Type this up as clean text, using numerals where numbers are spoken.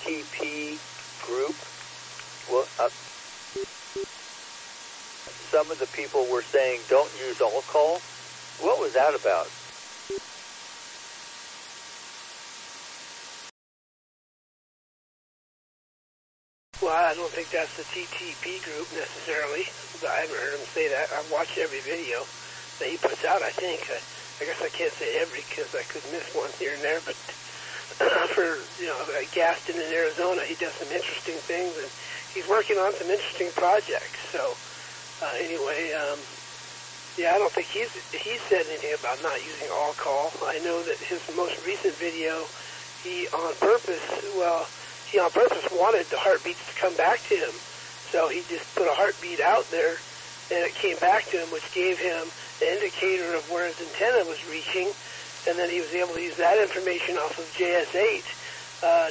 TTP group? Well, some of the people were saying don't use all-call. What was that about? Well, I don't think that's the TTP group necessarily. I haven't heard him say that. I've watched every video that he puts out, I think. I guess I can't say every because I could miss one here and there, but for, Gaston in Arizona, he does some interesting things, and he's working on some interesting projects. So, anyway, I don't think he said anything about not using all-call. I know that his most recent video, he on purpose wanted the heartbeats to come back to him. So he just put a heartbeat out there, and it came back to him, which gave him the indicator of where his antenna was reaching, and then he was able to use that information off of JS8